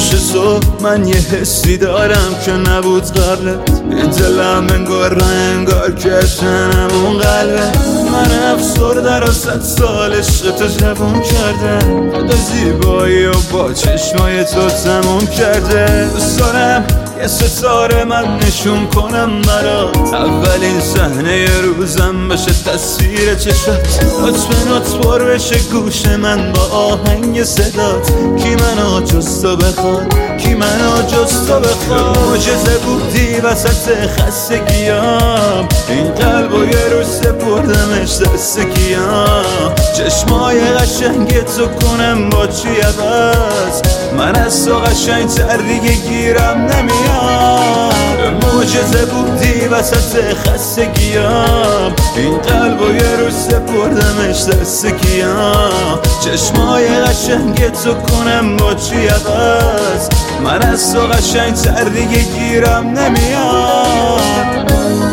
میشه صبح من یه حسی دارم که نبود قبلت، این دلم انگار که شنم اون قلبه. من افسرده رو 100 سال عشق تو جوون کرده، خدا زیبایی و با چشمای تو تموم کرده. دوست دارم یه ستاره من نشون کنم برات، اولین صحنه روزم بشه تصویر چشات. نوت پر بشه گوش من با آهنگ صدات، کی منو جز تو بخواد، کی منو جز تو بخواد. معجزه بودی وسط خستگیام، این قلب و یه روز سپردمش دست کیام. چشمای قشنگ تو کنم با چی عوض، من از تو قشنگ تر دیگه گیرم نمیاد. معجزه بودی وسط خستگیام، این قلب و یه روز سپردمش دست کیام. چشمای قشنگ تو کنم با چی عوض، من از تو قشنگ تر دیگه گیرم نمیاد.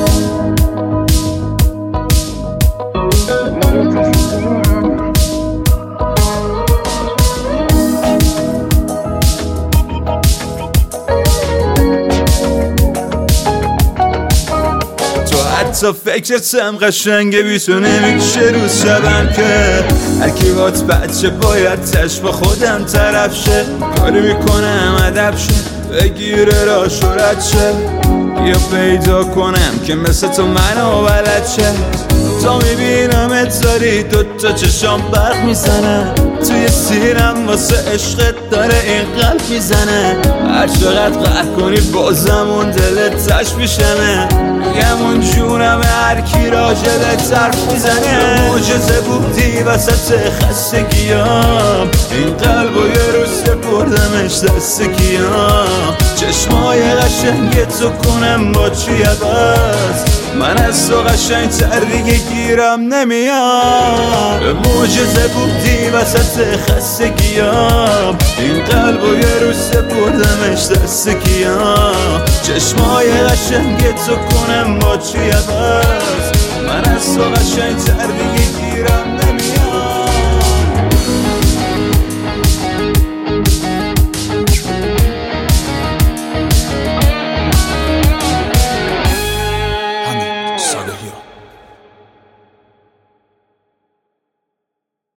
حتی فکرتم قشنگه بی تو نمیشه روز شبم که هر کی بات بچه باید تش با خودم طرف شه. کاری میکنم ادب شه بگیره را شورت شه، یا پیدا کنم که مثل تو منو بلد شه. تا میبینم اتاری دوتا چشام برق میزنه، توی سینم واسه عشقت داره این قلب میزنه. هر چقدر قهر کنی بازم اون دلت تش میشمه، میگم اون جونم هر کی راجبت حرف میزنه. معجزه بودی وسط خستگیام، این قلب و یه روز سپردمش دست کیام. چشمای قشنگ تو کنم با چی عوض، من از تو قشنگ تر دیگه گیرم نمیاد. معجزه بودی وسط خستگیام، این قلب و یه روز سپردمش دست کیام. چشمای قشنگ تو کنم با چی عوض، من از تو قشنگ تر دیگه گیرم نمیاد.